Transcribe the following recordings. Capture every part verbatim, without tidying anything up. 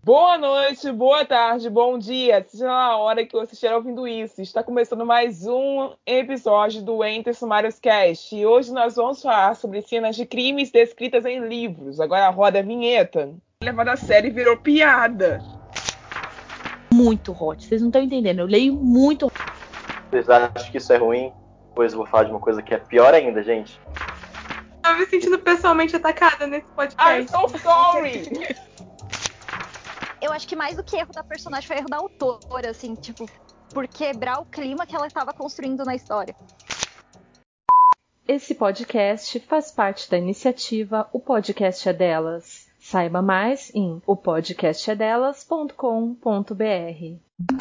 Boa noite, boa tarde, bom dia, seja na hora que você estiver ouvindo isso. Está começando mais um episódio do Entre Sumários Cast. E hoje nós vamos falar sobre cenas de crimes descritas em livros. Agora roda a vinheta. Levada a sério e virou piada. Muito hot, vocês não estão entendendo. Eu leio muito. Vocês acham que isso é ruim? Pois eu vou falar de uma coisa que é pior ainda, gente. Eu me sentindo pessoalmente atacada nesse podcast. I'm so sorry! Eu acho que mais do que erro da personagem foi erro da autora, assim, tipo, por quebrar o clima que ela estava construindo na história. Esse podcast faz parte da iniciativa O Podcast é Delas. Saiba mais em o podcast é delas ponto com ponto b r.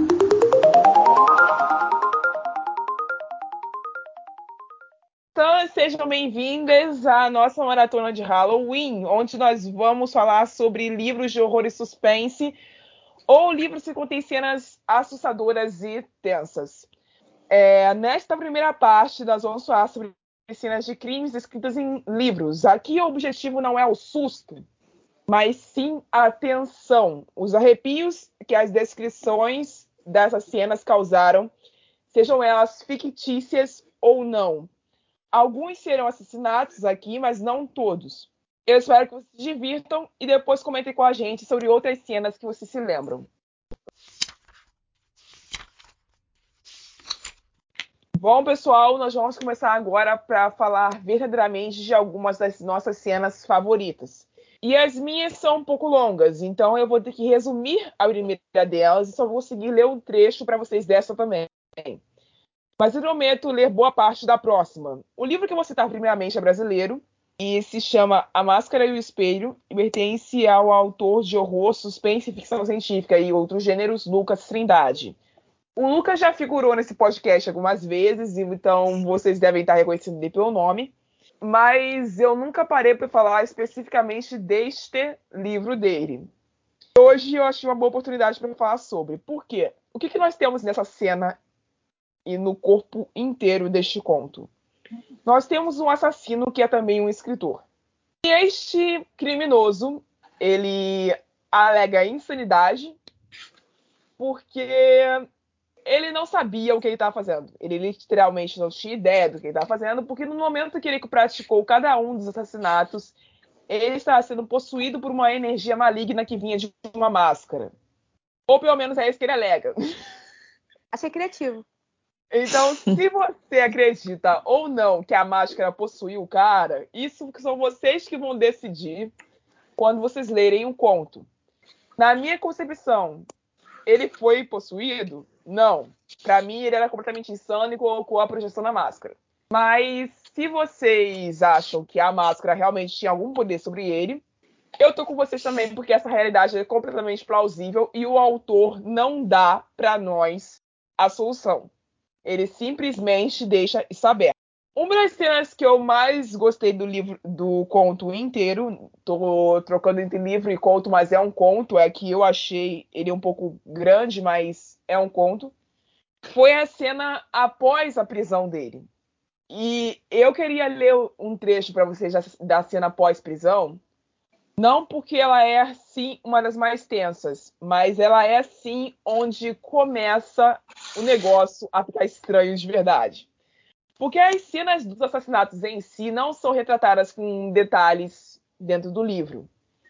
Então, sejam bem-vindas à nossa maratona de Halloween, onde nós vamos falar sobre livros de horror e suspense, ou livros que contêm cenas assustadoras e tensas. É, nesta primeira parte, nós vamos falar sobre cenas de crimes escritas em livros. Aqui o objetivo não é o susto, mas sim a tensão, os arrepios que as descrições dessas cenas causaram, sejam elas fictícias ou não. Alguns serão assassinatos aqui, mas não todos. Eu espero que vocês se divirtam e depois comentem com a gente sobre outras cenas que vocês se lembram. Bom, pessoal, nós vamos começar agora para falar verdadeiramente de algumas das nossas cenas favoritas. E as minhas são um pouco longas, então eu vou ter que resumir a primeira delas e só vou conseguir ler um trecho para vocês dessa também. Mas eu prometo ler boa parte da próxima. O livro que eu vou citar primeiramente é brasileiro e se chama A Máscara e o Espelho e pertence ao autor de horror, suspense e ficção científica e outros gêneros, Lucas Trindade. O Lucas já figurou nesse podcast algumas vezes, então vocês devem estar reconhecendo ele pelo nome, mas eu nunca parei para falar especificamente deste livro dele. Hoje eu achei uma boa oportunidade para falar sobre. Por quê? O que, que nós temos nessa cena e no corpo inteiro deste conto? Nós temos um assassino que é também um escritor. E este criminoso, ele alega insanidade porque ele não sabia o que ele estava fazendo. Ele literalmente não tinha ideia do que ele estava fazendo, porque no momento que ele praticou cada um dos assassinatos, ele estava sendo possuído por uma energia maligna que vinha de uma máscara. Ou pelo menos é isso que ele alega. Achei criativo. Então, se você acredita ou não que a máscara possuiu o cara, isso são vocês que vão decidir quando vocês lerem o conto. Na minha concepção, ele foi possuído? Não. Para mim, ele era completamente insano e colocou a projeção na máscara. Mas se vocês acham que a máscara realmente tinha algum poder sobre ele, eu tô com vocês também, porque essa realidade é completamente plausível e o autor não dá para nós a solução. Ele simplesmente deixa isso aberto. Uma das cenas que eu mais gostei do livro, do conto inteiro, tô trocando entre livro e conto, mas é um conto, é que eu achei ele um pouco grande, mas é um conto, foi a cena após a prisão dele. E eu queria ler um trecho para vocês da cena pós-prisão, não porque ela é, sim, uma das mais tensas, mas ela é, sim, onde começa o negócio a ficar estranho de verdade. Porque as cenas dos assassinatos em si não são retratadas com detalhes dentro do livro.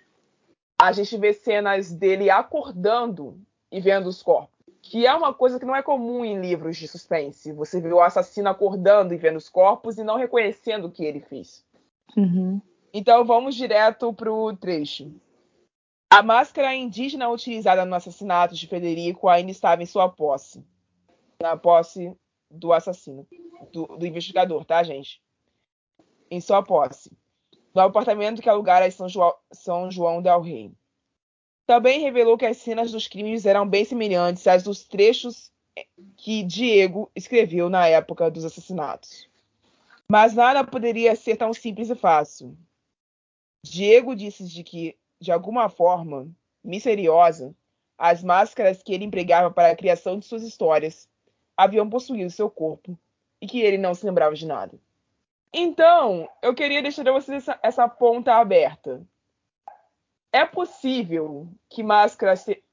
A gente vê cenas dele acordando e vendo os corpos, que é uma coisa que não é comum em livros de suspense. Você vê o assassino acordando e vendo os corpos e não reconhecendo o que ele fez. Uhum. Então vamos direto para o trecho. A máscara indígena utilizada no assassinato de Federico ainda estava em sua posse. Na posse do assassino. Do, do investigador, tá, gente? Em sua posse. No apartamento que alugara em São João, São João del Rei. Também revelou que as cenas dos crimes eram bem semelhantes às dos trechos que Diego escreveu na época dos assassinatos. Mas nada poderia ser tão simples e fácil. Diego disse de que, de alguma forma misteriosa, as máscaras que ele empregava para a criação de suas histórias haviam possuído seu corpo e que ele não se lembrava de nada. Então, eu queria deixar a vocês essa, essa ponta aberta. É possível que máscaras se-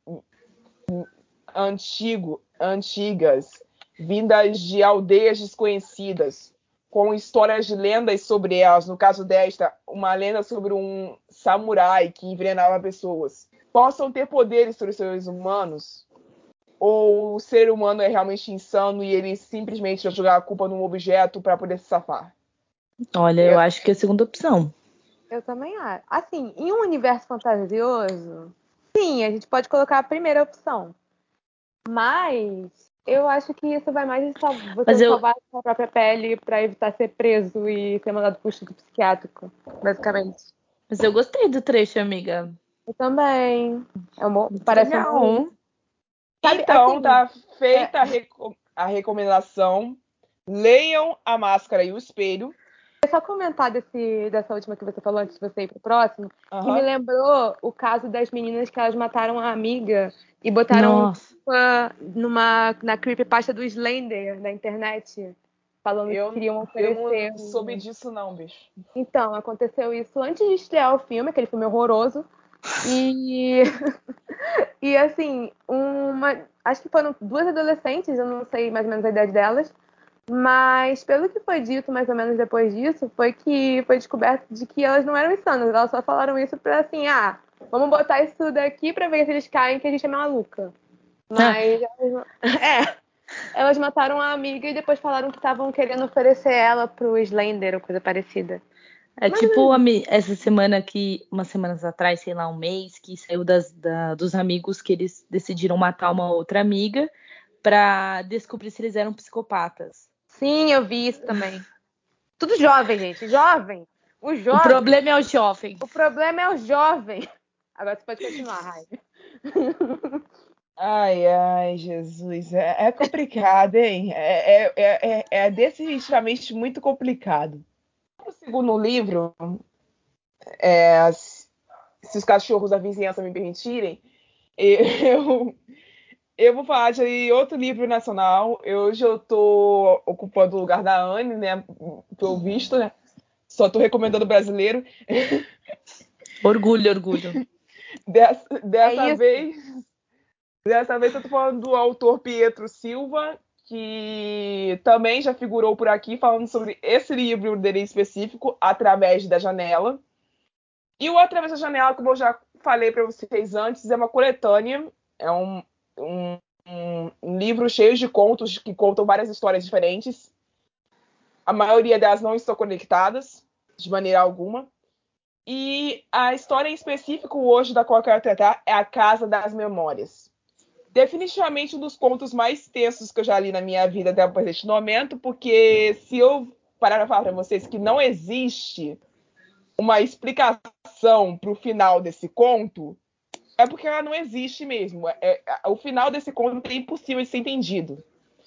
antigo, antigas, vindas de aldeias desconhecidas, com histórias de lendas sobre elas, no caso desta, uma lenda sobre um samurai que envenenava pessoas, possam ter poderes sobre os seres humanos? Ou o ser humano é realmente insano e ele simplesmente vai jogar a culpa num objeto para poder se safar? Olha, eu acho que é a segunda opção. Eu também acho. Assim, em um universo fantasioso, sim, a gente pode colocar a primeira opção. Mas eu acho que isso vai mais em sal- você Mas eu- salvar a sua própria pele pra evitar ser preso e ser mandado pro instituto psiquiátrico, basicamente. Mas eu gostei do trecho, amiga. Eu também. É uma, Muito parece um legal. bom- Sabe, Então, assim, tá feita a, reco- a recomendação. Leiam A Máscara e o Espelho. é só comentar desse, dessa última que você falou antes de você ir pro próximo, que Aham. me lembrou o caso das meninas que elas mataram a amiga e botaram Nossa. culpa numa, na creepypasta do Slender na internet, falando Eu, que queriam eu oferecer. não soube disso, não, bicho. Então, aconteceu isso antes de estrear o filme, aquele filme horroroso. E, e assim, uma, acho que foram duas adolescentes, eu não sei mais ou menos a idade delas, mas pelo que foi dito mais ou menos depois disso, foi que foi descoberto de que elas não eram insanas, elas só falaram isso pra assim, ah, vamos botar isso daqui pra ver se eles caem, que a gente é maluca. Mas elas, é, elas mataram a amiga e depois falaram que estavam querendo oferecer ela pro Slender ou coisa parecida. É Mas- tipo a mi- essa semana que, umas semanas atrás, sei lá, um mês, que saiu das, da- dos amigos que eles decidiram matar uma outra amiga pra descobrir se eles eram psicopatas. Sim, eu vi isso também. Tudo jovem, gente. Jovem. O O jovem. problema é o jovem. O problema é o jovem. Agora você pode continuar, Rai. Ai, ai, Jesus. É, é complicado, hein? É, é, é, é- é definitivamente muito complicado. O segundo livro, é, se se os cachorros da vizinhança me permitirem, eu, eu vou falar de outro livro nacional. Hoje eu tô ocupando o lugar da Anne, né? Pelo visto, né? Só tô recomendando brasileiro. Orgulho, orgulho. Dessa, dessa É isso. vez, dessa vez eu tô falando do autor Pietro Silva, que também já figurou por aqui falando sobre esse livro dele em específico, Através da Janela. E o Através da Janela, como eu já falei para vocês antes, é uma coletânea, é um, um, um livro cheio de contos que contam várias histórias diferentes. A maioria delas não estão conectadas, de maneira alguma. E a história em específico hoje da qual eu quero tratar é A Casa das Memórias. Definitivamente um dos contos mais tensos que eu já li na minha vida até este momento, porque se eu parar para falar para vocês que não existe uma explicação para o final desse conto, é porque ela não existe mesmo. É, é, o final desse conto é impossível de ser entendido.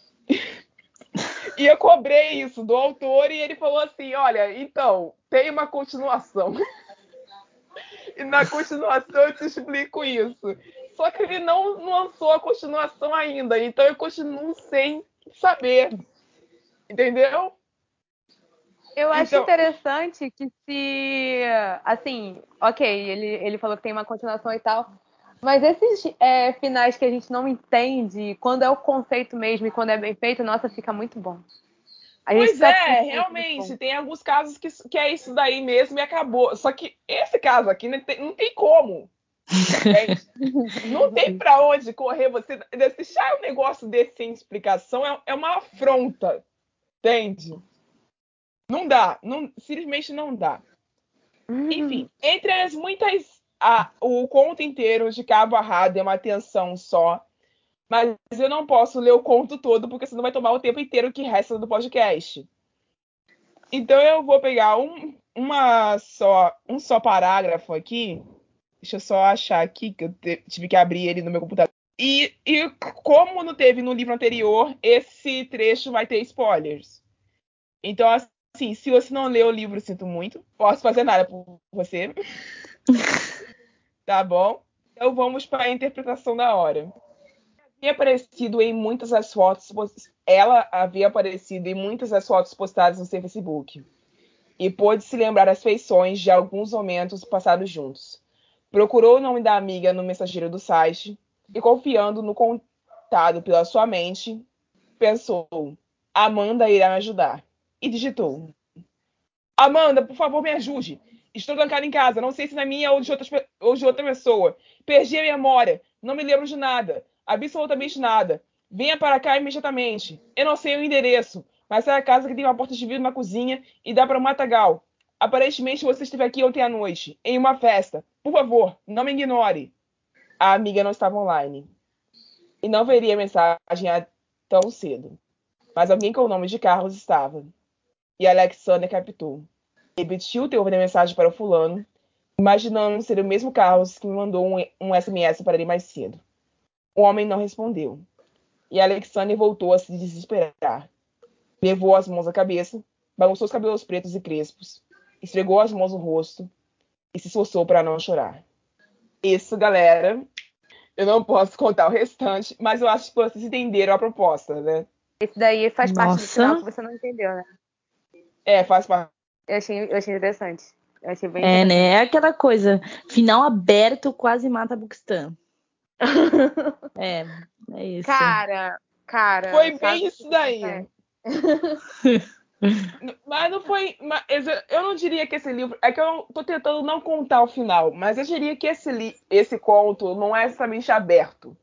E eu cobrei isso do autor e ele falou assim, olha, então, tem uma continuação. E na continuação eu te explico isso. Só que ele não lançou a continuação ainda, então eu continuo sem saber. Entendeu? Eu acho Então, interessante que se... Assim, ok, ele, ele falou que tem uma continuação e tal. Mas esses é, finais que a gente não entende, quando é o conceito mesmo e quando é bem feito, nossa, fica muito bom. A gente pois fica é, triste, realmente, muito bom. tem alguns casos que, que é isso daí mesmo e acabou. Só que esse caso aqui não tem, não tem como. Entende? Não tem pra onde correr. Você deixar um negócio desse sem explicação é, é uma afronta. Entende? Não dá. Não, simplesmente não dá. Enfim, entre as muitas. A, o conto inteiro de cabo a rabo é uma atenção só. Mas eu não posso ler o conto todo, porque senão vai tomar o tempo inteiro que resta do podcast. Então eu vou pegar um, uma só, um só parágrafo aqui. Deixa eu só achar aqui, que eu te- tive que abrir ele no meu computador. E, e como não teve no livro anterior, esse trecho vai ter spoilers. Então, assim, se você não leu o livro, sinto muito. Posso fazer nada por você. Tá bom? Então vamos para a interpretação da hora. Havia aparecido em muitas das fotos. Ela havia aparecido em muitas das fotos postadas no seu Facebook. E pôde se lembrar as feições de alguns momentos passados juntos. Procurou o nome da amiga no mensageiro do site e, confiando no contado pela sua mente, pensou: Amanda irá me ajudar. E digitou: Amanda, por favor, me ajude. Estou trancada em casa, não sei se na minha ou de, outras, ou de outra pessoa. Perdi a memória, não me lembro de nada, absolutamente nada. Venha para cá imediatamente. Eu não sei o endereço, mas é a casa que tem uma porta de vidro na cozinha e dá para o matagal. Aparentemente você esteve aqui ontem à noite, em uma festa. Por favor, não me ignore. A amiga não estava online e não veria a mensagem tão cedo. Mas alguém com o nome de Carlos estava. E Alexandra captou. Repetiu o teor da mensagem para o fulano, imaginando ser o mesmo Carlos que me mandou um, um S M S para ele mais cedo. O homem não respondeu. E Alexandre voltou a se desesperar. Levou as mãos à cabeça, balançou os cabelos pretos e crespos, esfregou as mãos no rosto e se esforçou para não chorar. Isso, galera, eu não posso contar o restante, mas eu acho que vocês entenderam a proposta, né? Esse daí faz parte do Nossa. final que você não entendeu, né? É, faz parte. Eu achei, eu achei interessante. Eu achei bem É, interessante. né? É aquela coisa. Final aberto quase mata Buxtan. É, é isso. Cara, cara. Foi sabe bem o isso que daí. acontece? Mas não foi. Mas eu não diria que esse livro. É que eu tô tentando não contar o final, mas eu diria que esse, li, esse conto não é exatamente aberto.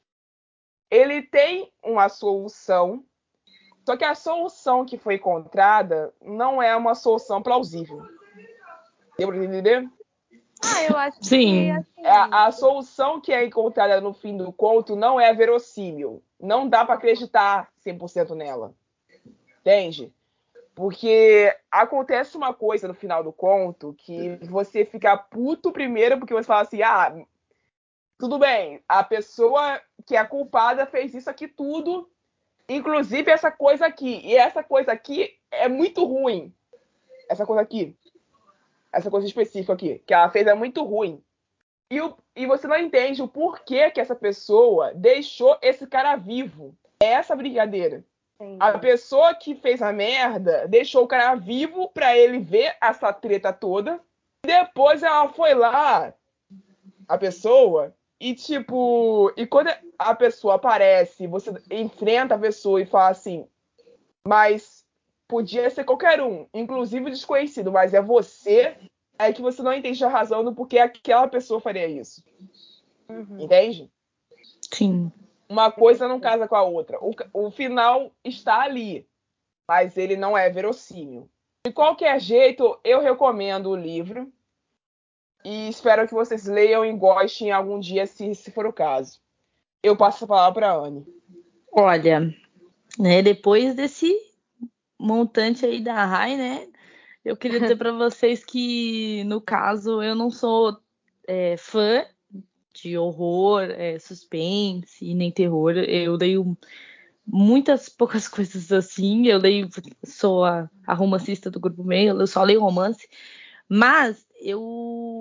Ele tem uma solução, só que a solução que foi encontrada não é uma solução plausível. Deu pra entender? Ah, eu acho Sim. que assim. A, a solução que é encontrada no fim do conto não é verossímil. Não dá pra acreditar cem por cento nela. Entende? Porque acontece uma coisa no final do conto que você fica puto primeiro porque você fala assim, ah, tudo bem, a pessoa que é culpada fez isso aqui tudo, inclusive essa coisa aqui. E essa coisa aqui é muito ruim. Essa coisa aqui. Essa coisa específica aqui, que ela fez é muito ruim. E, o, e você não entende o porquê que essa pessoa deixou esse cara vivo. É essa brincadeira. Entendi. A pessoa que fez a merda deixou o cara vivo pra ele ver essa treta toda. Depois ela foi lá, a pessoa, e tipo... E quando a pessoa aparece, você enfrenta a pessoa e fala assim, mas podia ser qualquer um, inclusive desconhecido, mas é você, é que você não entende a razão do porquê aquela pessoa faria isso. Uhum. Entende? Sim. Uma coisa não casa com a outra. O, o final está ali, mas ele não é verossímil. De qualquer jeito, eu recomendo o livro e espero que vocês leiam e gostem algum dia, se, se for o caso. Eu passo a palavra para a Anne. Olha, né, depois desse montante aí da Rai, né, eu queria dizer para vocês que, no caso, eu não sou é, fã de horror, é, suspense, nem terror. Eu leio muitas poucas coisas assim. Eu leio, sou a, a romancista do grupo meio, eu só leio romance. Mas eu,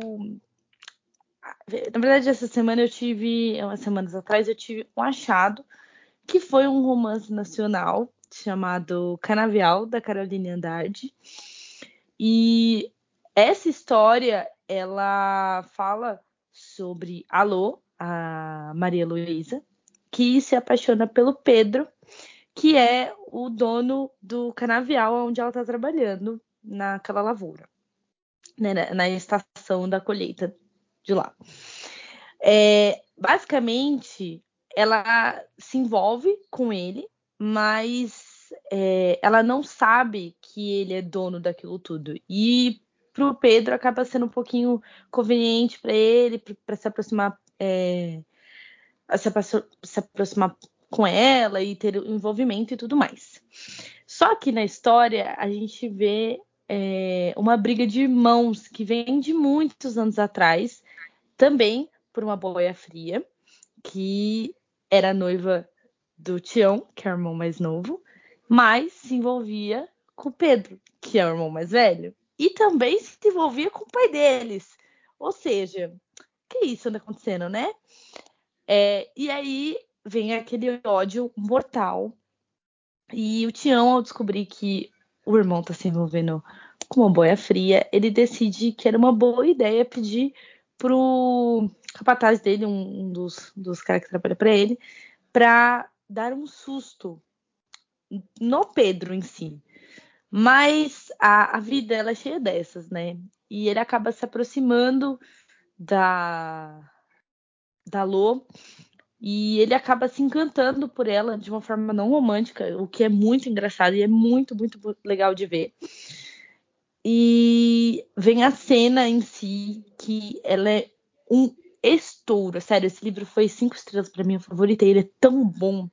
na verdade, essa semana eu tive, umas semanas atrás, eu tive um achado que foi um romance nacional chamado Canavial, da Caroline Andrade. E essa história, ela fala sobre a Lô, a Maria Luísa, que se apaixona pelo Pedro, que é o dono do canavial onde ela está trabalhando, naquela lavoura, né, na, na estação da colheita de lá. É, basicamente, ela se envolve com ele, mas é, ela não sabe que ele é dono daquilo tudo. E para o Pedro acaba sendo um pouquinho conveniente para ele, para se aproximar, é, se, se aproximar com ela e ter envolvimento e tudo mais. Só que na história a gente vê é, uma briga de irmãos que vem de muitos anos atrás, também por uma boia fria, que era noiva do Tião, que é o irmão mais novo, mas se envolvia com o Pedro, que é o irmão mais velho, e também se envolvia com o pai deles. Ou seja, que isso anda acontecendo, né? É, e aí vem aquele ódio mortal. E o Tião, ao descobrir que o irmão tá se envolvendo com uma boia fria, ele decide que era uma boa ideia pedir pro capataz dele, um, um dos, dos caras que trabalha para ele, para dar um susto no Pedro em si. Mas a, a vida ela é cheia dessas, né? E ele acaba se aproximando da, da Lô e ele acaba se encantando por ela de uma forma não romântica, o que é muito engraçado e é muito, muito legal de ver. E vem a cena em si, que ela é um estouro. Sério, esse livro foi cinco estrelas para mim, favorita. Ele é tão bom.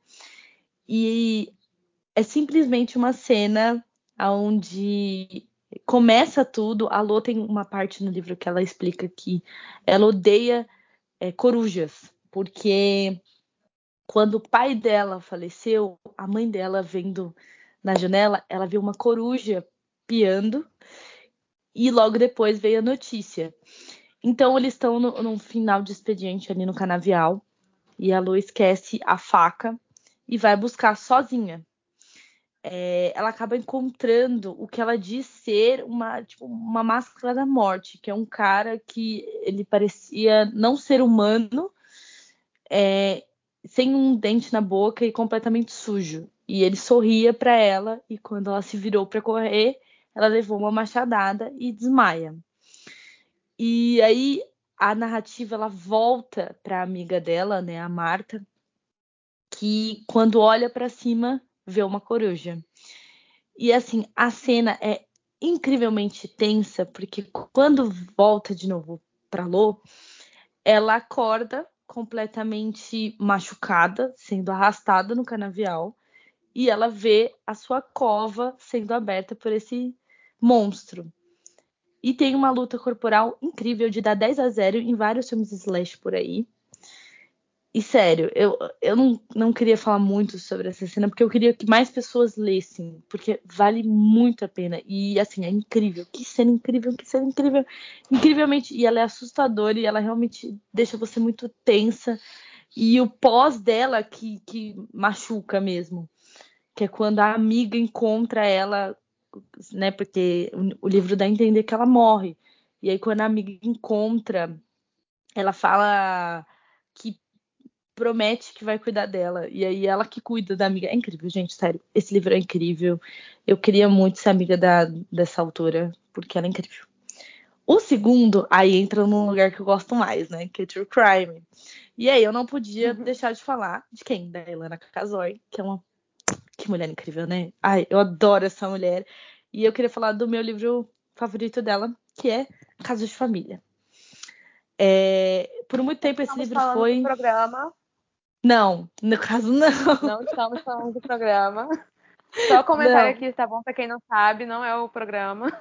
E é simplesmente uma cena onde começa tudo. A Lô tem uma parte no livro que ela explica que ela odeia é, corujas, porque quando o pai dela faleceu, a mãe dela vendo na janela, ela viu uma coruja piando e logo depois veio a notícia. Então eles estão no, no final de expediente ali no canavial e a Lô esquece a faca e vai buscar sozinha. É, ela acaba encontrando o que ela diz ser uma, tipo, uma máscara da morte, que é um cara que ele parecia não ser humano, é, sem um dente na boca e completamente sujo. E ele sorria para ela e quando ela se virou para correr, ela levou uma machadada e desmaia. E aí a narrativa ela volta para a amiga dela, né, a Marta, que quando olha para cima vê uma coruja. E assim, a cena é incrivelmente tensa, porque quando volta de novo para Lô, ela acorda completamente machucada, sendo arrastada no canavial, e ela vê a sua cova sendo aberta por esse monstro. E tem uma luta corporal incrível de dar dez a zero em vários filmes slash por aí. E sério, eu, eu não, não queria falar muito sobre essa cena, porque eu queria que mais pessoas lessem, porque vale muito a pena. E assim, é incrível. Que cena incrível, que cena incrível. Incrivelmente, e ela é assustadora e ela realmente deixa você muito tensa. E o pós dela que, que machuca mesmo. Que é quando a amiga encontra ela, né? Porque o, o livro dá a entender que ela morre. E aí, quando a amiga encontra, ela fala que promete que vai cuidar dela. E aí ela que cuida da amiga. É incrível, gente, sério. Esse livro é incrível. Eu queria muito ser amiga da, dessa autora, porque ela é incrível. O segundo, aí entra num lugar que eu gosto mais, né? Que é True Crime. E aí eu não podia uhum. deixar de falar de quem? Da Ilana Casoy, que é uma... Que mulher incrível, né? Ai, eu adoro essa mulher. E eu queria falar do meu livro favorito dela, que é Casos de Família. É... Por muito tempo esse livro foi... Do programa. Não, no caso não. Não estamos falando do programa. Só comentário não. aqui, tá bom? Pra quem não sabe, não é o programa.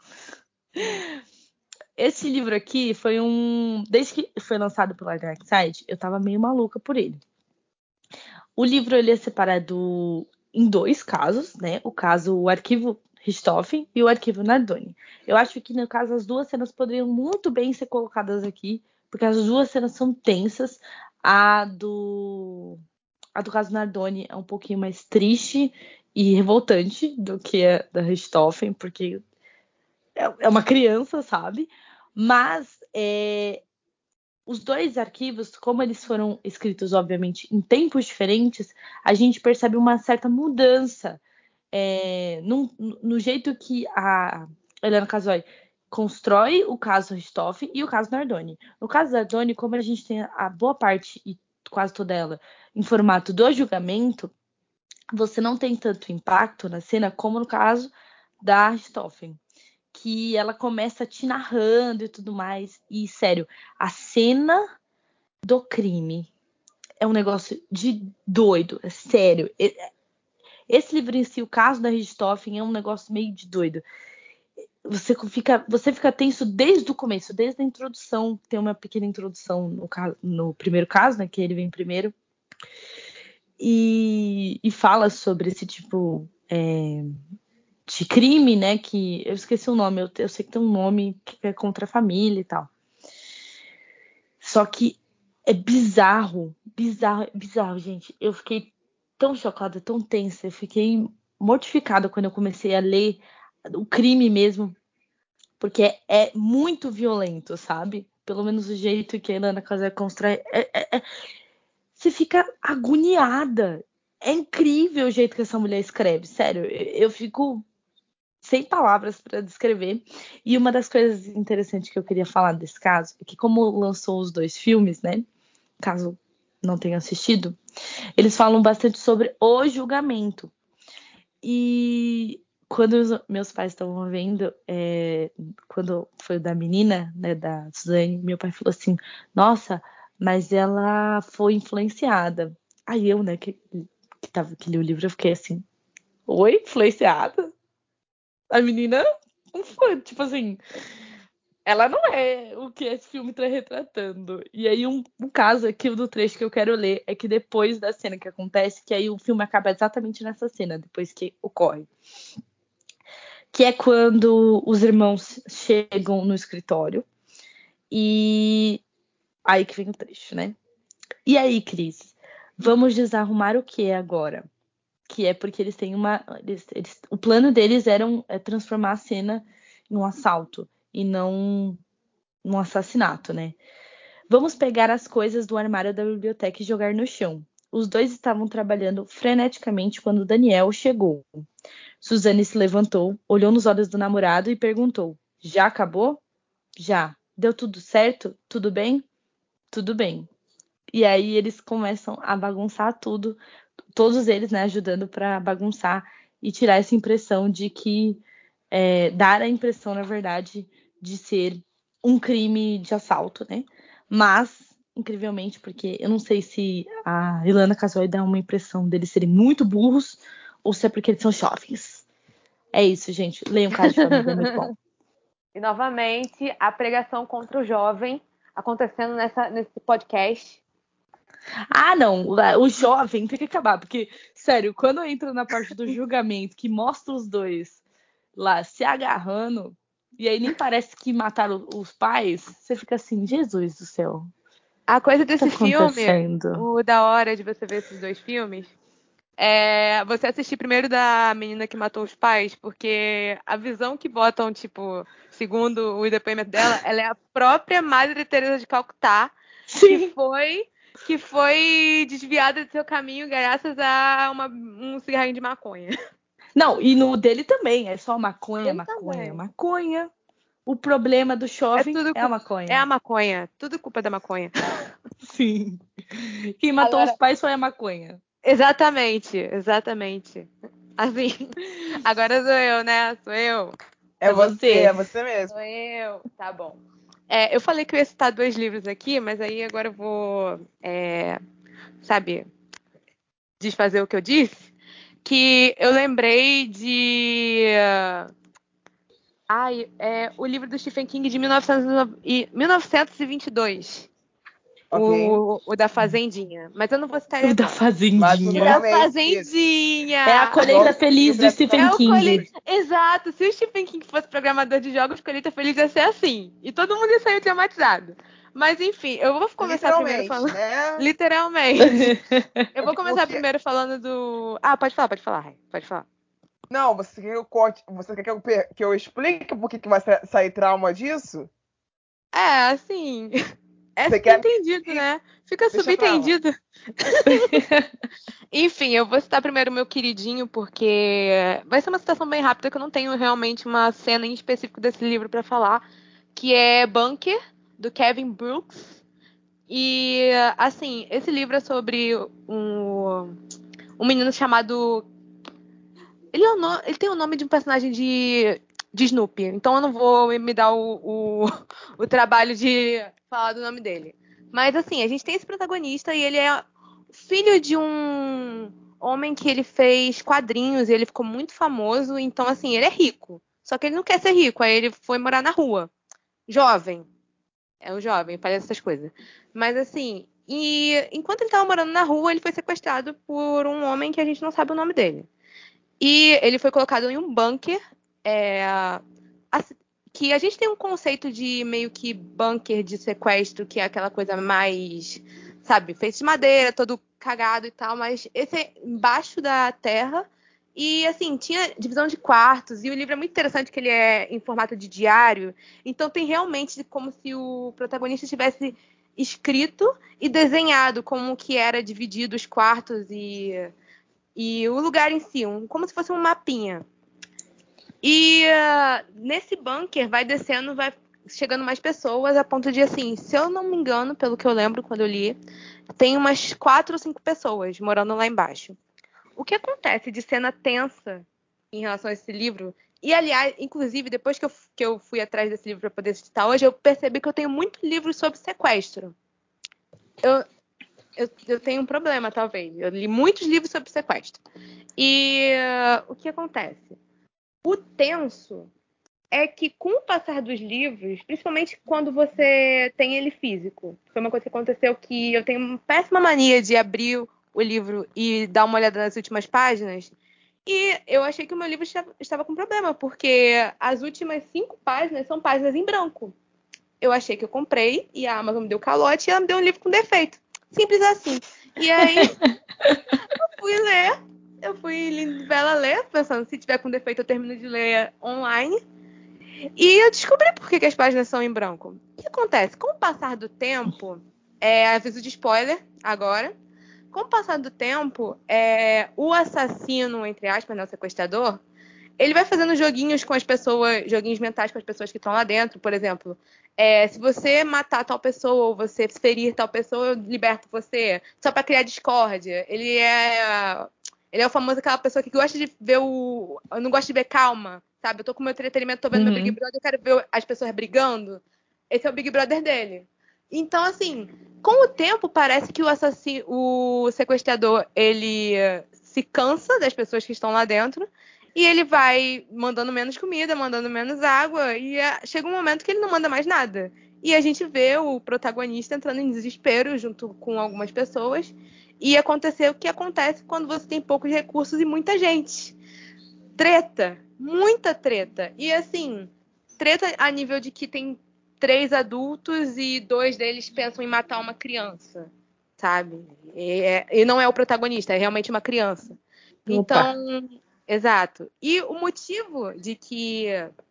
Esse livro aqui foi um... Desde que foi lançado pela Dark Side, eu tava meio maluca por ele. O livro ele é separado em dois casos, né? O caso, o arquivo Richthofen e o arquivo Nardoni. Eu acho que, no caso, as duas cenas poderiam muito bem ser colocadas aqui, porque as duas cenas são tensas. A do, a do caso Nardoni é um pouquinho mais triste e revoltante do que a da Richthofen, porque é uma criança, sabe? Mas é, os dois arquivos, como eles foram escritos, obviamente, em tempos diferentes, a gente percebe uma certa mudança é, no, no jeito que a Helena Casoy constrói o caso Richthofen e o caso Nardoni. No caso Nardoni, como a gente tem a boa parte, e quase toda ela, em formato do julgamento, você não tem tanto impacto na cena como no caso da Richthofen, que ela começa te narrando e tudo mais. E, sério, a cena do crime é um negócio de doido, é sério. Esse livro em si, o caso da Richthofen, é um negócio meio de doido. Você fica, você fica tenso desde o começo, desde a introdução. Tem uma pequena introdução no, no primeiro caso, né, que ele vem primeiro. E, e fala sobre esse tipo é, de crime, né? Que eu esqueci o nome, eu, eu sei que tem um nome que é contra a família e tal. Só que é bizarro, bizarro, bizarro, gente. Eu fiquei tão chocada, tão tensa, eu fiquei mortificada quando eu comecei a ler o crime mesmo, porque é, é muito violento, sabe? pelo menos o jeito que a Ilana Casé constrói, é, é, é, você fica agoniada. É incrível o jeito que essa mulher escreve, sério. Eu, eu fico sem palavras para descrever. E uma das coisas interessantes que eu queria falar desse caso é que, como lançou os dois filmes, né? Caso não tenha assistido, eles falam bastante sobre o julgamento. E quando os meus pais estavam vendo, é, quando foi o da menina, né, da Suzane, meu pai falou assim: nossa, mas ela foi influenciada. Aí eu, né, que, que, tava, que li o livro, eu fiquei assim: oi, influenciada? A menina não foi, tipo assim, ela não é o que esse filme está retratando. E aí um, um caso aqui do trecho que eu quero ler é que depois da cena que acontece, que aí o filme acaba exatamente nessa cena, depois que ocorre. Que é quando os irmãos chegam no escritório e aí que vem o trecho, né? E aí, Cris, vamos desarrumar o que agora? Que é porque eles têm uma... Eles, eles, o plano deles era um, é transformar a cena em um assalto e não num assassinato, né? Vamos pegar as coisas do armário da biblioteca e jogar no chão. Os dois estavam trabalhando freneticamente quando Daniel chegou. Suzane se levantou, olhou nos olhos do namorado e perguntou: já acabou? Já. Deu tudo certo? Tudo bem? Tudo bem. E aí eles começam a bagunçar tudo, todos eles, né, ajudando para bagunçar e tirar essa impressão de que, é, dar a impressão, na verdade, de ser um crime de assalto, né? Mas, incrivelmente, porque eu não sei se a Ilana Casoy dá uma impressão deles serem muito burros ou se é porque eles são jovens. É isso, gente. Leiam Caso de Família, é muito bom. E, novamente, a pregação contra o jovem acontecendo nessa, nesse podcast. Ah, não. O jovem tem que acabar. Porque, sério, quando entra na parte do julgamento que mostra os dois lá se agarrando, e aí nem parece que mataram os pais, você fica assim, Jesus do céu. A coisa desse tá filme, o da hora de você ver esses dois filmes, é você assistir primeiro da menina que matou os pais, porque a visão que botam, tipo, segundo o depoimento dela, ela é a própria Madre Teresa de Calcutá, Sim. que foi que foi desviada do seu caminho graças a uma, um cigarrinho de maconha. Não, e no dele também, é só maconha, Ele maconha, também. maconha. O problema do jovem é, tudo é a maconha. É a maconha, tudo culpa da maconha. Sim. Quem matou Agora... os pais foi a maconha. Exatamente, exatamente. Assim, agora sou eu, né? Sou eu. É você, é você mesmo. Sou eu. Tá bom. É, eu falei que eu ia citar dois livros aqui, mas aí agora eu vou, é, sabe, desfazer o que eu disse. Que eu lembrei de... Ai, é o livro do Stephen King de mil novecentos e vinte e dois. Okay. O, o da Fazendinha. Mas eu não vou citar ele O da agora. Fazendinha. O da Fazendinha. É a colheita feliz do Stephen é King. Colhe... Exato. Se o Stephen King fosse programador de jogos, Colheita Feliz ia ser assim. E todo mundo ia sair traumatizado. Mas enfim, eu vou começar primeiro falando... Né? Literalmente. Eu vou começar Porque... primeiro falando do... Ah, pode falar, pode falar, Rai. Pode falar. Não, você quer que eu conte... Você quer que eu, que eu explique por que vai sair trauma disso? É, assim... É Você subentendido, quer... né? Fica Deixa subentendido. Enfim, eu vou citar primeiro o meu queridinho, porque vai ser uma citação bem rápida, que eu não tenho realmente uma cena em específico desse livro para falar, que é Bunker, do Kevin Brooks. E, assim, esse livro é sobre um, um menino chamado... Ele, é o no... Ele tem o nome de um personagem de, de Snoopy, então eu não vou me dar o, o, o trabalho de falar do nome dele. Mas, assim, a gente tem esse protagonista e ele é filho de um homem que ele fez quadrinhos e ele ficou muito famoso. Então, assim, ele é rico. Só que ele não quer ser rico, aí ele foi morar na rua. Jovem. É um jovem, faz essas coisas. Mas, assim, e enquanto ele estava morando na rua, ele foi sequestrado por um homem que a gente não sabe o nome dele. E ele foi colocado em um bunker, é, que a gente tem um conceito de meio que bunker de sequestro, que é aquela coisa mais, sabe, feito de madeira, todo cagado e tal, mas esse é embaixo da terra E, assim, tinha divisão de quartos, e o livro é muito interessante que ele é em formato de diário, então tem realmente como se o protagonista tivesse escrito e desenhado como que era dividido os quartos e, e o lugar em si, um, como se fosse um mapinha. E uh, nesse bunker vai descendo, vai chegando mais pessoas, a ponto de, assim, se eu não me engano, pelo que eu lembro quando eu li, tem umas quatro ou cinco pessoas morando lá embaixo. O que acontece de cena tensa em relação a esse livro, e aliás, inclusive, depois que eu, que eu fui atrás desse livro para poder citar hoje, eu percebi que eu tenho muitos livros sobre sequestro. Eu, eu, eu tenho um problema, talvez. Eu li muitos livros sobre sequestro. E uh, o que acontece? O tenso é que, com o passar dos livros, principalmente quando você tem ele físico, foi uma coisa que aconteceu que eu tenho uma péssima mania de abrir o livro e dar uma olhada nas últimas páginas, e eu achei que o meu livro estava com problema, porque as últimas cinco páginas são páginas em branco. Eu achei que eu comprei e a Amazon me deu calote e ela me deu um livro com defeito. Simples assim. E aí, eu fui ler, eu fui vela ler, pensando, se tiver com defeito eu termino de ler online. E eu descobri por que, que as páginas são em branco. O que acontece? Com o passar do tempo, é, aviso de spoiler agora, com o passar do tempo, é, o assassino, entre aspas, né, o sequestrador, ele vai fazendo joguinhos com as pessoas, joguinhos mentais com as pessoas que estão lá dentro. Por exemplo, é, se você matar tal pessoa ou você ferir tal pessoa, eu liberto você, só pra criar discórdia. Ele é, ele é o famoso aquela pessoa que gosta de ver o... Eu não gosto de ver calma, sabe? Eu tô com meu entretenimento, tô vendo Uhum. meu Big Brother, eu quero ver as pessoas brigando. Esse é o Big Brother dele. Então, assim, com o tempo, parece que o assassino, o sequestrador, ele se cansa das pessoas que estão lá dentro e ele vai mandando menos comida, mandando menos água, e é, chega um momento que ele não manda mais nada. E a gente vê o protagonista entrando em desespero junto com algumas pessoas, e acontecer o que acontece quando você tem poucos recursos e muita gente. Treta, muita treta. E assim, treta a nível de que tem três adultos e dois deles pensam em matar uma criança, sabe? E, é, e não é o protagonista, é realmente uma criança. Então, Opa. Exato. E o motivo de que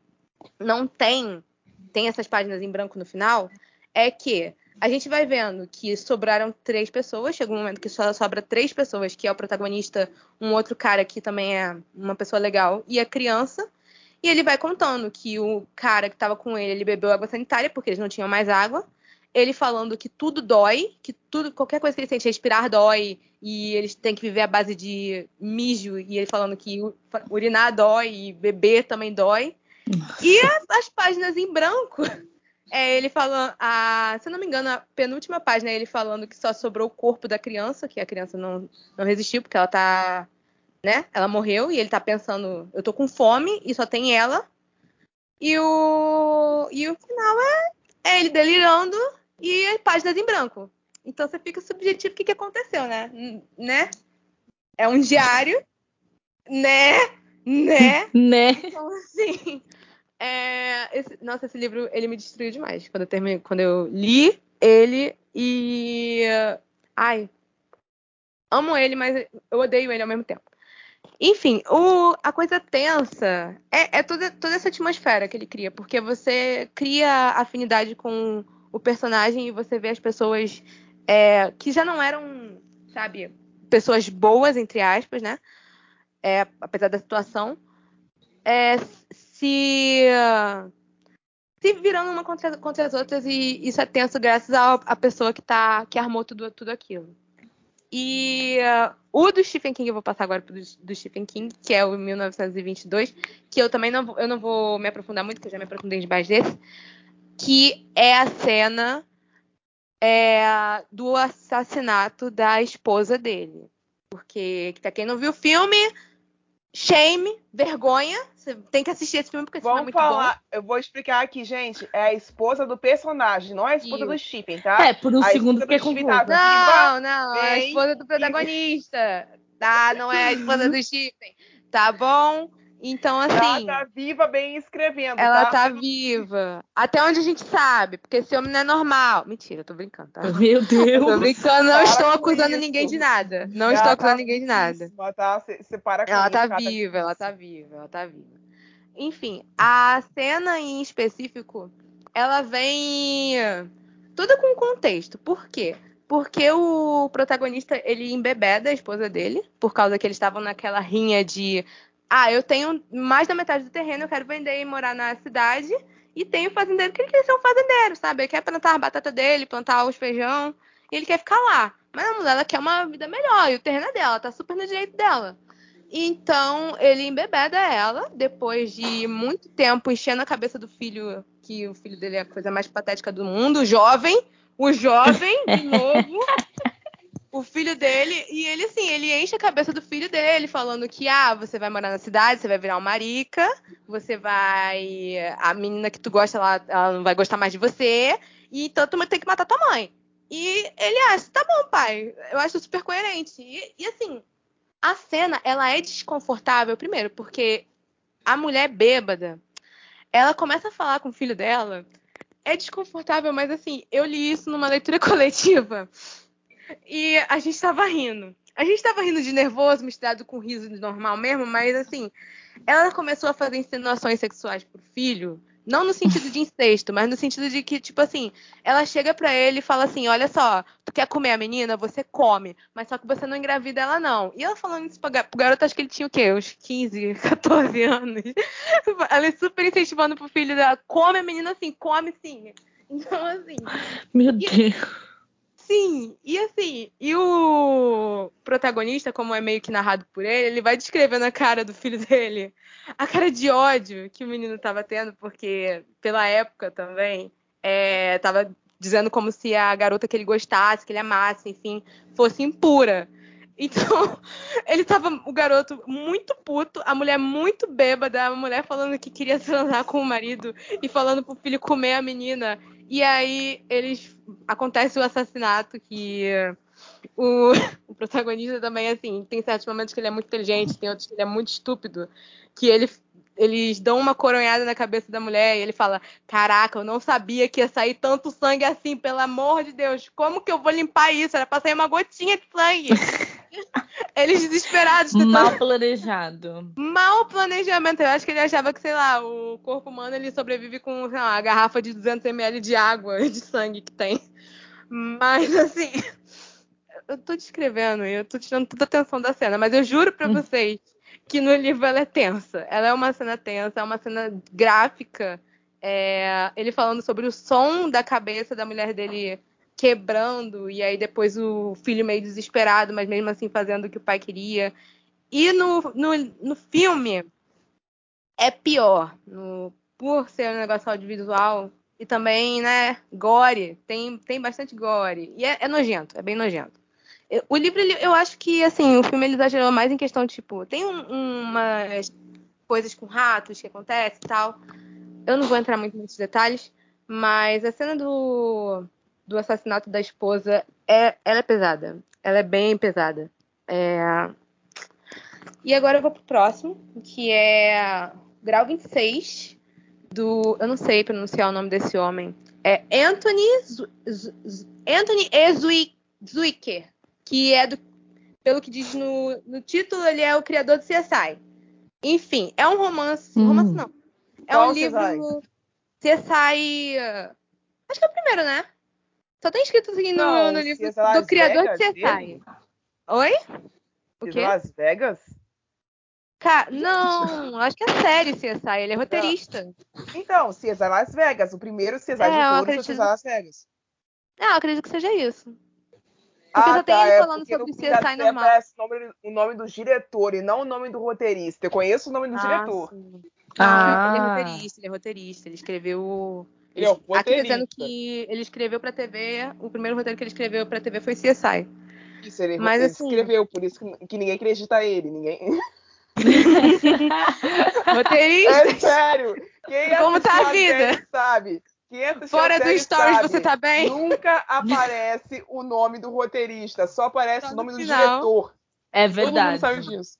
não tem, tem essas páginas em branco no final é que a gente vai vendo que sobraram três pessoas, chega um momento que só sobra três pessoas, que é o protagonista, um outro cara que também é uma pessoa legal, e a criança. E ele vai contando que o cara que estava com ele, ele bebeu água sanitária, porque eles não tinham mais água. Ele falando que tudo dói, que tudo, qualquer coisa que ele sente, respirar dói, e eles têm que viver à base de mijo, e ele falando que urinar dói, e beber também dói. Nossa. E as, as páginas em branco, é ele falando, a, se eu não me engano, a penúltima página é ele falando que só sobrou o corpo da criança, que a criança não, não resistiu, porque ela tá... né? Ela morreu e ele tá pensando, eu tô com fome e só tem ela. E o, e o final é, é ele delirando e páginas em branco. Então você fica subjetivo o que, que aconteceu, né? né? É um diário, né? Né? né? Então, assim, é, esse, nossa, esse livro, ele me destruiu demais. Quando eu, terminei, quando eu li ele e... Ai, amo ele, mas eu odeio ele ao mesmo tempo. Enfim, o, a coisa tensa é, é toda, toda essa atmosfera que ele cria, porque você cria afinidade com o personagem e você vê as pessoas é, que já não eram, sabe, pessoas boas, entre aspas, né? É, apesar da situação, é, se, se virando uma contra, contra as outras, e isso é tenso graças à, à pessoa que, tá, que armou tudo, tudo aquilo. E uh, o do Stephen King, eu vou passar agora pro do, do Stephen King, que é o mil novecentos e vinte e dois, que eu também não, eu não vou me aprofundar muito, porque eu já me aprofundei demais desse, que é a cena é, do assassinato da esposa dele. Porque, pra quem não viu o filme, shame, vergonha, você tem que assistir esse filme, porque esse Vamos filme é muito falar, bom. Eu vou explicar aqui, gente, é a esposa do personagem, não é a esposa Isso. do Stephen, tá? É, por um a segundo esposa do fiquei Stephen tá confusa. viva. Não, não, é a Bem, esposa do protagonista, tá? Não é a esposa do Stephen, tá bom? Então, Ela assim, tá viva, bem escrevendo, ela tá? tá viva. Até onde a gente sabe, porque esse homem não é normal. Mentira, eu tô brincando, tá? Meu Eu tô Deus. brincando, não Para estou com acusando isso. ninguém de nada. Não Ela estou tá acusando ninguém de nada. vivíssima, tá? Você você para com Ela isso, tá que ela viva, ela tá vivíssima. viva, ela tá viva. Enfim, a cena em específico, ela vem tudo com contexto. Por quê? Porque o protagonista, ele embebeda a esposa dele, por causa que eles estavam naquela rinha de ah, eu tenho mais da metade do terreno, eu quero vender e morar na cidade, e tem o fazendeiro que ele quer ser um fazendeiro, sabe? Ele quer plantar a batata dele, plantar os feijão, e ele quer ficar lá. Mas a mulher, ela quer uma vida melhor, e o terreno é dela, tá super no direito dela. Então, ele embebeda ela, depois de muito tempo enchendo a cabeça do filho, que o filho dele é a coisa mais patética do mundo, o jovem, o jovem, de novo, o filho dele, e ele, assim, ele enche a cabeça do filho dele, falando que, ah, você vai morar na cidade, você vai virar uma marica, você vai... a menina que tu gosta, ela, ela não vai gostar mais de você, e então tu vai ter que matar tua mãe. E ele acha, tá bom, pai, eu acho super coerente. E, e assim... A cena, ela é desconfortável, primeiro, porque a mulher bêbada, ela começa a falar com o filho dela, é desconfortável, mas assim, eu li isso numa leitura coletiva e a gente tava rindo. A gente tava rindo de nervoso, misturado com riso de normal mesmo, mas assim, ela começou a fazer insinuações sexuais pro filho, não no sentido de incesto, mas no sentido de que, tipo assim, ela chega pra ele e fala assim, olha só, tu quer comer a menina? Você come, mas só que você não engravida ela, não. E ela falando isso pro garoto, acho que ele tinha o quê? Uns quinze, catorze anos. Ela é super incentivando pro filho dela, come a menina assim, come sim. Então, assim... Meu e, Deus. sim, e assim, e o protagonista, como é meio que narrado por ele, ele vai descrevendo a cara do filho dele, a cara de ódio que o menino tava tendo, porque pela época também, é, tava dizendo como se a garota que ele gostasse, que ele amasse, enfim, fosse impura. Então, ele tava, o garoto muito puto, a mulher muito bêbada, a mulher falando que queria transar com o marido e falando pro filho comer a menina. E aí, eles acontece o assassinato, que o, o protagonista também, assim, tem certos momentos que ele é muito inteligente, tem outros que ele é muito estúpido, que ele, eles dão uma coronhada na cabeça da mulher e ele fala, caraca, eu não sabia que ia sair tanto sangue assim, pelo amor de Deus, como que eu vou limpar isso? Era pra sair uma gotinha de sangue. Eles desesperados, tentando... Mal planejado. Mal planejamento. Eu acho que ele achava que, sei lá, o corpo humano ele sobrevive com, sei lá, uma garrafa de duzentos mililitros de água, de sangue que tem. Mas, assim, eu tô descrevendo e eu tô tirando toda a atenção da cena, mas eu juro pra vocês que no livro ela é tensa. Ela é uma cena tensa, é uma cena gráfica. É... Ele falando sobre o som da cabeça da mulher dele quebrando, e aí depois o filho meio desesperado, mas mesmo assim fazendo o que o pai queria. E no, no, no filme é pior, no, por ser um negócio audiovisual e também, né, gore, tem, tem bastante gore. E é, é nojento, é bem nojento. O livro, ele, eu acho que, assim, o filme ele exagerou mais em questão, tipo, tem um, umas coisas com ratos que acontecem e tal. Eu não vou entrar muito nesses detalhes, mas a cena do, do assassinato da esposa, é, ela é pesada. Ela é bem pesada. É... E agora eu vou pro próximo, que é Grau vinte e seis, do... Eu não sei pronunciar o nome desse homem. É Anthony, Z- Z- Anthony E. Zwicker, que é do... Pelo que diz no, no título, ele é o criador do C S I. Enfim, é um romance... Hum. Romance não. É Qual um C S I? livro... C S I... Acho que é o primeiro, né? Só tem escrito assim no, Não, no o livro C S I do Las criador Vegas de C S I. dele? Oi? O C S I quê? Las Vegas? Cara, não, acho que é série C S I, ele é roteirista. Então, C S I Las Vegas, o primeiro C S I É, de eu todos é o acredito- C S I Las Vegas. Ah, eu acredito que seja isso. Porque Ah, só tem tá, ele é falando porque no sobre fim da C S I série normal. aparece o nome, o nome do diretor e não o nome do roteirista. Eu conheço o nome do Ah, diretor. sim. Não, Ah. ele é roteirista, ele é roteirista. Ele escreveu... Ele é o Aqui tá dizendo roteirista. que ele escreveu pra T V, o primeiro roteiro que ele escreveu pra T V foi C S I. Isso, ele, Mas ele assim... escreveu, por isso que, que ninguém acredita ele. Ninguém... Roteirista? É sério! Quem Como assistiu tá a a vida? série sabe. Quem assistiu Fora a do série Stories, sabe. você tá bem? Nunca aparece o nome do roteirista, só aparece Só o no nome do final. diretor. É Todo mundo sabe verdade. disso.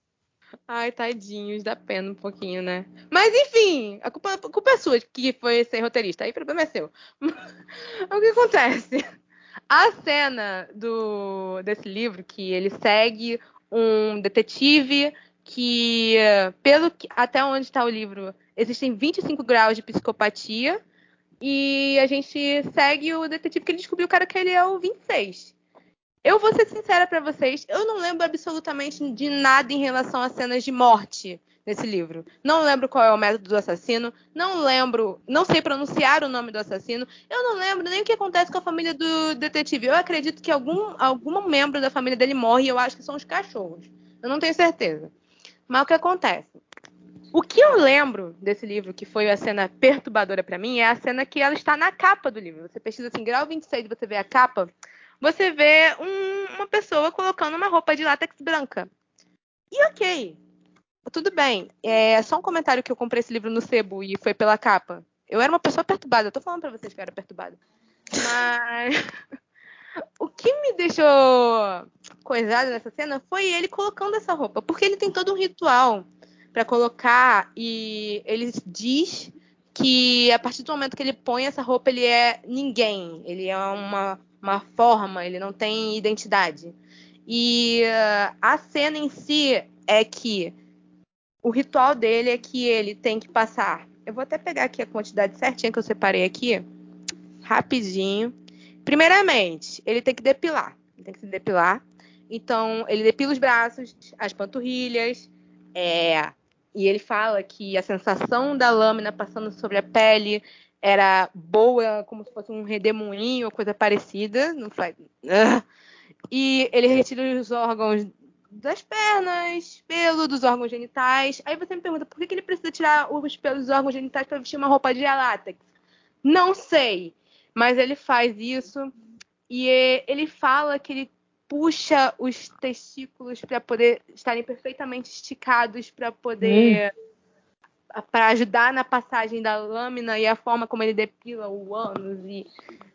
Ai, tadinhos, dá pena um pouquinho, né? Mas enfim, a culpa, a culpa é sua que foi ser roteirista. Aí o problema é seu. O que acontece? A cena do, desse livro, que ele segue um detetive que, pelo que, até onde está o livro, existem vinte e cinco graus de psicopatia. E a gente segue o detetive que ele descobriu, cara, que ele é o vinte e seis. Eu vou ser sincera pra vocês, eu não lembro absolutamente de nada em relação a cenas de morte nesse livro. Não lembro qual é o método do assassino, não lembro, não sei pronunciar o nome do assassino, eu não lembro nem o que acontece com a família do detetive. Eu acredito que algum, algum membro da família dele morre e eu acho que são os cachorros. Eu não tenho certeza. Mas o que acontece? O que eu lembro desse livro, que foi a cena perturbadora pra mim, é a cena que ela está na capa do livro. Você pesquisa assim, grau vinte e seis, você vê a capa, você vê um, uma pessoa colocando uma roupa de látex branca. E ok, tudo bem. É só um comentário que eu comprei esse livro no sebo e foi pela capa. Eu era uma pessoa perturbada, eu tô falando pra vocês que eu era perturbada. Mas o que me deixou coisada nessa cena foi ele colocando essa roupa, porque ele tem todo um ritual para colocar e ele diz que a partir do momento que ele põe essa roupa ele é ninguém, ele é uma, uma forma, ele não tem identidade. E uh, a cena em si é que o ritual dele é que ele tem que passar, eu vou até pegar aqui a quantidade certinha que eu separei aqui, rapidinho. Primeiramente, ele tem que depilar, ele tem que se depilar. Então, ele depila os braços, as panturrilhas, é... e ele fala que a sensação da lâmina passando sobre a pele era boa, como se fosse um redemoinho ou coisa parecida. Não faz... E ele retira os órgãos das pernas, pelo dos órgãos genitais. Aí você me pergunta, por que ele precisa tirar os pelos dos órgãos genitais para vestir uma roupa de látex? Não sei, mas ele faz isso e ele fala que ele puxa os testículos para poder estarem perfeitamente esticados para poder hum. para ajudar na passagem da lâmina e a forma como ele depila o ânus e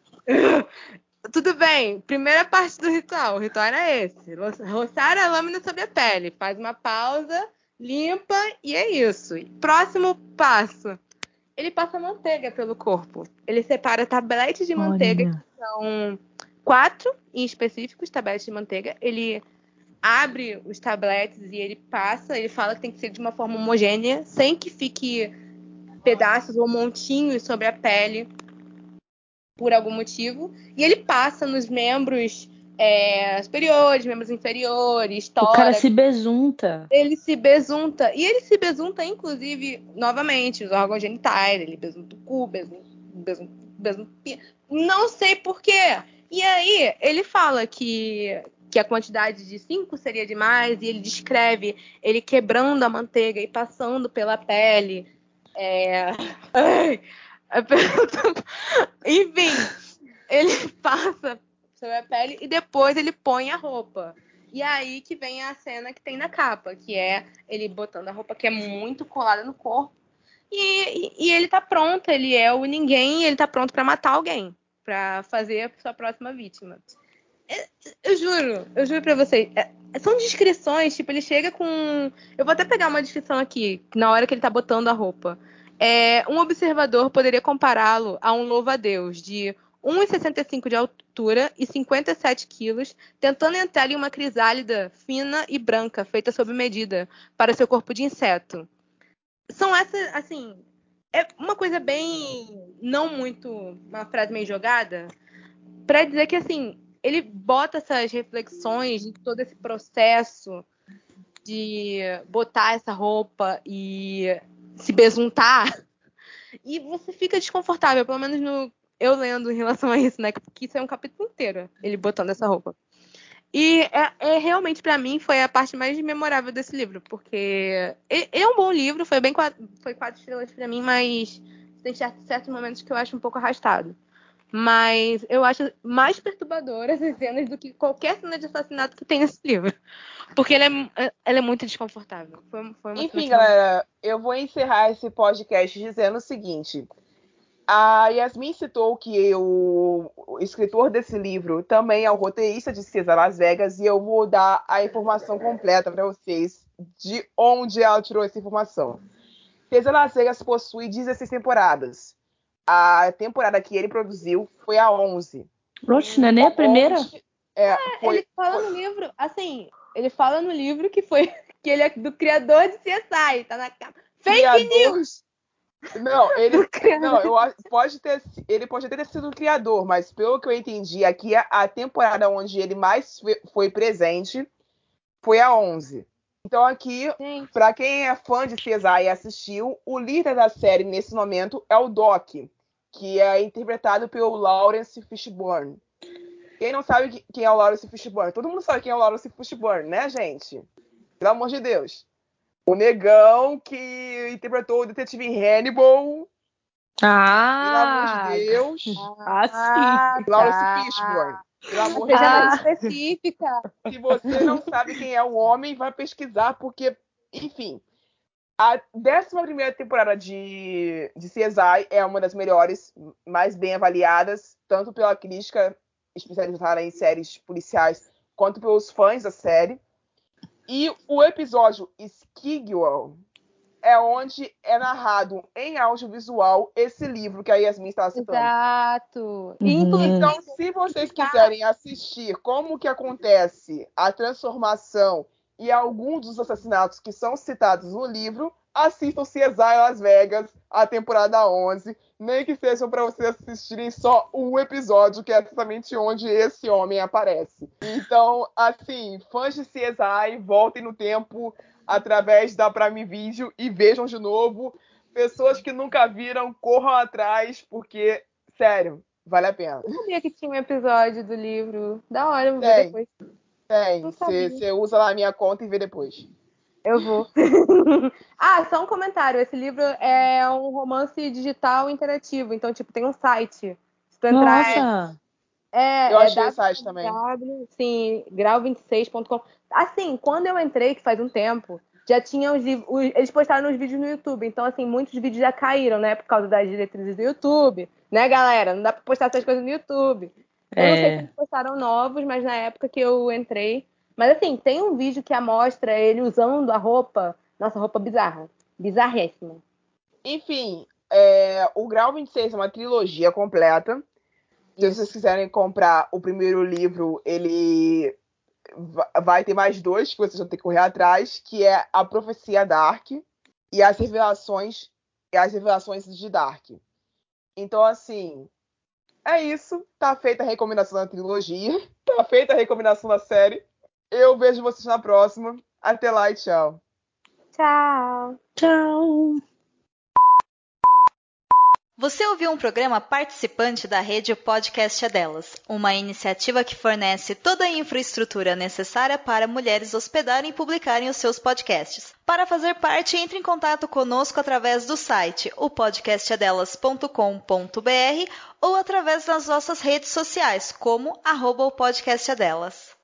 tudo bem, primeira parte do ritual, o ritual era esse, roçar a lâmina sobre a pele, faz uma pausa, limpa e é isso. Próximo passo, ele passa manteiga pelo corpo, ele separa tabletes de manteiga, Olha. que são quatro em específicos tabletes de manteiga, ele abre os tabletes e ele passa, ele fala que tem que ser de uma forma homogênea, sem que fique pedaços ou montinhos sobre a pele, por algum motivo, e ele passa nos membros é, superiores, membros inferiores, tórax. O cara se besunta. Ele se besunta, e ele se besunta, inclusive, novamente, os órgãos genitais, ele besunta o cu, besunta, besunta, besunta, não sei porquê. E aí, ele fala que, que a quantidade de cinco seria demais, e ele descreve ele quebrando a manteiga e passando pela pele. É... Ai, enfim, ele passa sobre a pele e depois ele põe a roupa. E aí que vem a cena que tem na capa, que é ele botando a roupa que é muito colada no corpo. E, e, e ele tá pronto, ele é o ninguém, ele tá pronto pra matar alguém, pra fazer a sua próxima vítima. Eu, eu juro, eu juro pra vocês, é, são descrições, tipo, ele chega com... Eu vou até pegar uma descrição aqui, na hora que ele tá botando a roupa. É, um observador poderia compará-lo a um louva-a-Deus de um vírgula sessenta e cinco de altura e cinquenta e sete quilos, tentando entrar em uma crisálida fina e branca, feita sob medida, para seu corpo de inseto. São essas, assim, é uma coisa bem, não muito, uma frase meio jogada, para dizer que, assim, ele bota essas reflexões de todo esse processo de botar essa roupa e se besuntar, e você fica desconfortável, pelo menos no, eu lendo em relação a isso, né? Porque isso é um capítulo inteiro, ele botando essa roupa. E é, é realmente, pra mim, foi a parte mais memorável desse livro, porque é, é um bom livro, foi bem quatro, foi quatro estrelas pra mim, mas tem certos momentos que eu acho um pouco arrastado. Mas eu acho mais perturbadoras as cenas do que qualquer cena de assassinato que tem nesse livro. Porque ele é, ela é muito desconfortável. Foi, foi uma Enfim, galera, eu vou encerrar esse podcast dizendo o seguinte. A Yasmin citou que o, o escritor desse livro também é o roteirista de César Las Vegas, e eu vou dar a informação completa para vocês de onde ela tirou essa informação. César Las Vegas possui dezesseis temporadas. A temporada que ele produziu foi a onze. Oxe, não é nem a primeira? Onde, é, foi, ele fala foi, no livro, assim, ele fala no livro que foi que ele é do criador de C S I, tá na capa. Fake criador, news! Não, ele, criador. não, eu acho, pode ter, ele pode até ter sido o criador, mas pelo que eu entendi, aqui a, a temporada onde ele mais foi, foi presente foi a onze. Então aqui, para quem é fã de C S I e assistiu, o líder da série nesse momento é o Doc, que é interpretado pelo Lawrence Fishburne. Quem não sabe quem é o Lawrence Fishburne? Todo mundo sabe quem é o Lawrence Fishburne, né, gente? Pelo amor de Deus. O negão que interpretou o detetive Hannibal. Ah! Pelo amor de Deus. Ah, sim. Lawrence Fishburne. Pelo amor de Seja Deus. mais específica. Se você não sabe quem é o homem, vai pesquisar, porque, enfim, a décima primeira temporada de, de C S I é uma das melhores, mais bem avaliadas, tanto pela crítica especializada em séries policiais, quanto pelos fãs da série. E o episódio Skidwell é onde é narrado em audiovisual esse livro que a Yasmin estava citando. Exato. Uhum. Então, se vocês quiserem assistir como que acontece a transformação e alguns dos assassinatos que são citados no livro, assistam C S I Las Vegas, a temporada onze, nem que sejam para vocês assistirem só um episódio, que é exatamente onde esse homem aparece. Então, assim, fãs de C S I, voltem no tempo através da Prime Video e vejam de novo. Pessoas que nunca viram, corram atrás, porque, sério, vale a pena. Eu sabia que tinha um episódio do livro. Da hora, eu vou Tem. ver depois. Tem, Não sabia. você usa lá a minha conta e vê depois. Eu vou. Ah, só um comentário. Esse livro é um romance digital interativo. Então, tipo, tem um site. Se tu entrar, Nossa! é, Eu é achei esse site também. www, sim, grau vinte e seis ponto com. Assim, quando eu entrei, que faz um tempo, já tinha os livros. os- Eles postaram os vídeos no YouTube. Então, assim, muitos vídeos já caíram, né? Por causa das diretrizes do YouTube. Né, galera? Não dá pra postar essas coisas no YouTube. Eu não sei se É. eles postaram novos, mas na época que eu entrei. Mas assim, tem um vídeo que mostra ele usando a roupa. Nossa, roupa bizarra. Bizarríssima. Enfim, é, o Grau vinte e seis é uma trilogia completa. Se Isso. vocês quiserem comprar o primeiro livro, ele va- vai ter mais dois que vocês vão ter que correr atrás, que é A Profecia Dark e as revelações, e as revelações de Dark. Então, assim, é isso. Tá feita a recomendação da trilogia. Tá feita a recomendação da série. Eu vejo vocês na próxima. Até lá e tchau. Tchau. Tchau! Você ouviu um programa participante da rede Podcast é Delas, uma iniciativa que fornece toda a infraestrutura necessária para mulheres hospedarem e publicarem os seus podcasts. Para fazer parte, entre em contato conosco através do site o podcast é delas ponto com ponto b r ou através das nossas redes sociais, como arroba o podcast é delas.